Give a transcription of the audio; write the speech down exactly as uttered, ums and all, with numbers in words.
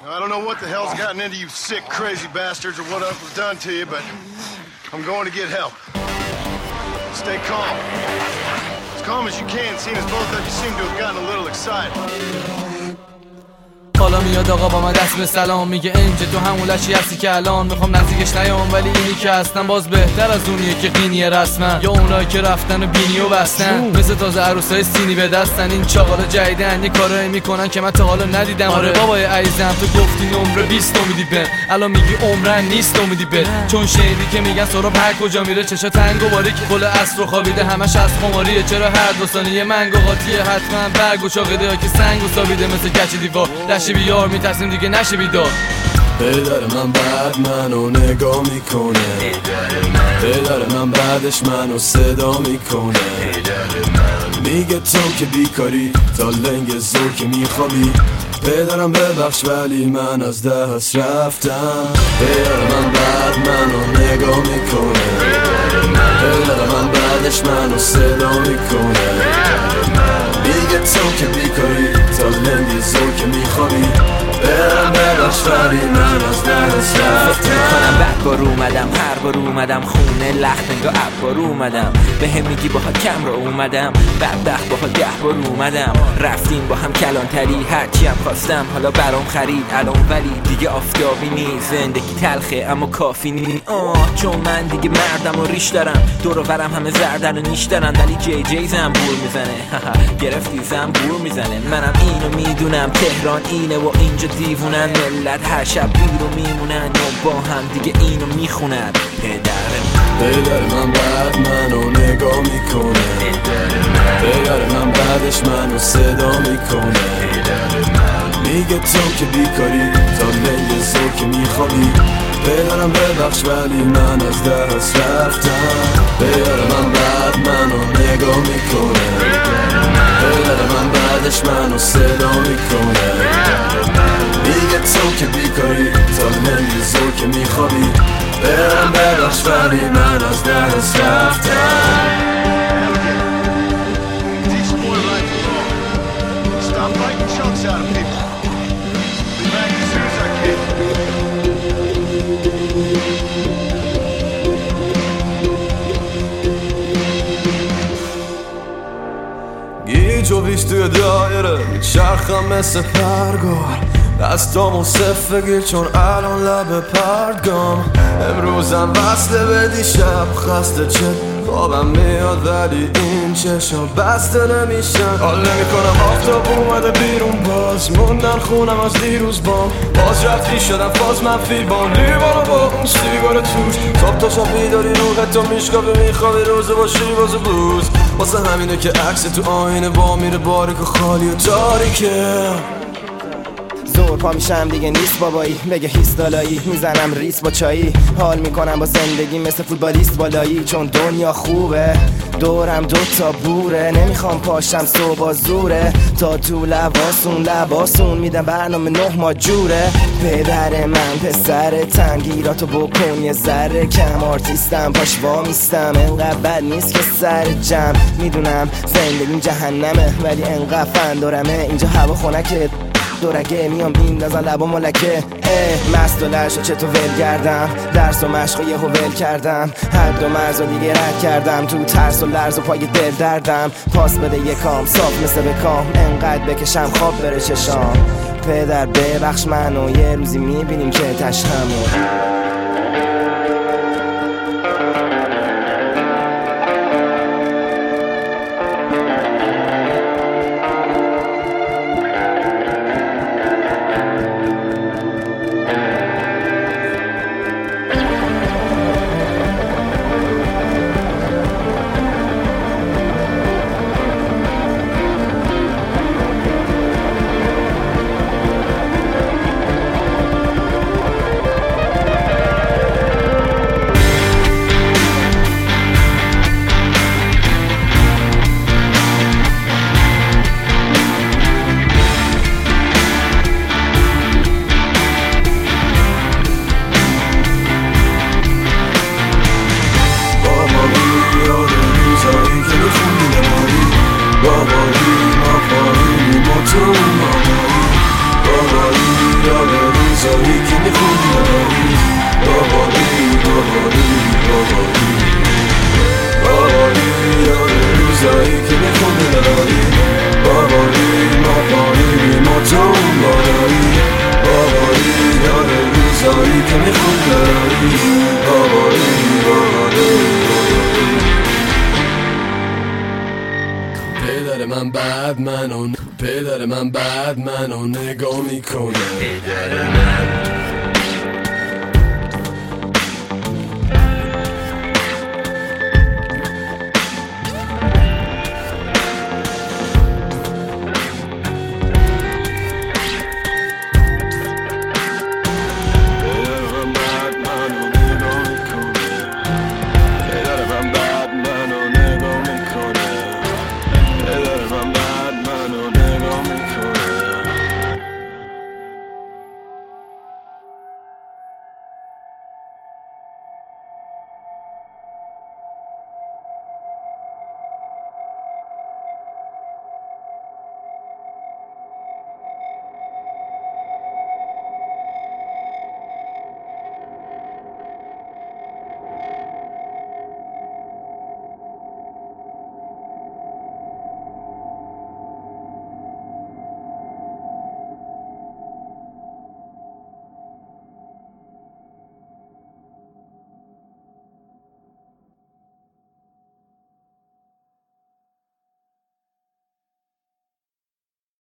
I don't know what the hell's gotten into you sick, crazy bastards or what else was done to you, but I'm going to get help. Stay calm. As calm as you can, seeing as both of you seem to have gotten a little excited. حالا میاد آقا با من دست به سلام میگه اینجا تو همون لشی هستی که الان میخوام نزدیکش نیام، ولی اینی که هستن باز بهتر از اونیه که قینیه رسما، یا اونایی که رفتن و بینی و بستن مثل تازه عروسای سینی به دستن. این چاقالا جدیدن یه کارایی میکنن که من تا حالا ندیدم. آره بابای عزیزم تو گفتی نمره بیست امیدی بن، الان میگی عمرن نیست امیدی بن. چون شنیدی که میگن سراب هر کجا میره چشا تنگ و باریک، کل عصر رو خوابیده همش از خماریه. چرا هر دو ثانیه منگو قاطیه حتما برگ و چاقیده ها که سنگ و سابیده مثل گچ دیوار. لشی بیار میترسیم دیگه نشه بیدار. پدر من بعد منو نگاه میکنه، پدر من بعدش منو صدا میکنه، میگه تو که بیکاری تا لنگ زور که میخوابی. پدرم ببخش ولی من از دست رفتم. پدر من بعد منو نگاه میکنه، پدر من بعدش منو صدا میکنه، میگه تو که بیکاری تا لنگ زور که میخوابی. برم ببخش ولی من از دست رفتم. میکنم بعد بار اومدم، هر بار اومدم خونه لخت انگا اب بار اومدم. به هم میگی با ها کم رو اومدم، بدبخت با ها ده بار اومدم. رفتیم با هم کلانتری هرچی هم خواستم حالا برام خرید الان، ولی دیگه آفتابی نیست. زندگی تلخه اما کافی نیست. آه چون من دیگه مردم و ریش دارم، دور و برم همه زردن و نیش دارن، ولی جی جی زنبور میزنه. گرفتی زنبور میزنه. منم اینو میدونم تهران اینه و اینجا دیوونن، ملت هر شب بیرو میمونن و با هم دیگه اینو میخونن. پدر من بعد منو نگاه میکنه، پدر من بعدش منو صدا میکنه، میگه تو که بیکاری تا لنگ زور که میخوابی. پدرم ببخش ولی من از دست رفتم. پدر من بعد منو نگاه میکنه، پدر من بعدش منو صدا میکنه، میگه تو که بیکاری تا لنگ زور که میخوابی. برم ببخش ولی من از دست رفتم. گیج و بیش توی دایره میچرخم مثل پرگار، دستامو صفه گیر چون الان لب پرگام. امروزم وصله به دیشب خسته چه خوابم میاد ولی این چشم بسته نمیشن. حال نمیکنم آفتاب اومده بیرون باز موندن خونم از دیروز بام. باز رفتی شدم فاز منفی بام لیوانو با اون سیگار توش. صبح تا شب بیداری روحت تو میشکافی میخوابی روزه با شیواز و بلوز. واسه همینه که عکس تو آینه با میره باریک و خالی و تاریکه. زور پا میشم دیگه نیست بابایی، بگه هیست دالایی میزنم ریس با چایی. حال میکنم با زندگی مثل فوتبالیست بالایی، چون دنیا خوبه دورم دوتا بوره. نمیخوام پاشم صبح زوره تا تو لباسون لباسون میدم برنامه نه ما جوره. پدر من پسر تنگیراتو بکن یه ذره کم، آرتیستم پاش وامیستم انقدر بد نیست که سر جمع. میدونم زندگیم جهنمه ولی انقدر فندارمه اینجا هوا خنکه دورگه میام میندازن لبا ملکه. اه مست و لرش و چطور ول کردم، درس و مشق و یهو ول کردم، حد و مرز و دیگه رد کردم، تو ترس و لرز و پای دل دردم. پاس بده یکام صاف مثل بکام، انقدر بکشم خواب بره چشام. پدر ببخش منو یه روزی میبینیم که تشهمون. روزایی که میخونی بابایی بابایی بابایی بابایی بابایی یاد روزایی که میخونی بابایی بابایی بابایی ما تو اون بالایی بابایی یاد روزایی که میخونی بابایی بابایی بابایی پدر من بعد منو پدر من بعد منو نگاه میکنه پدر من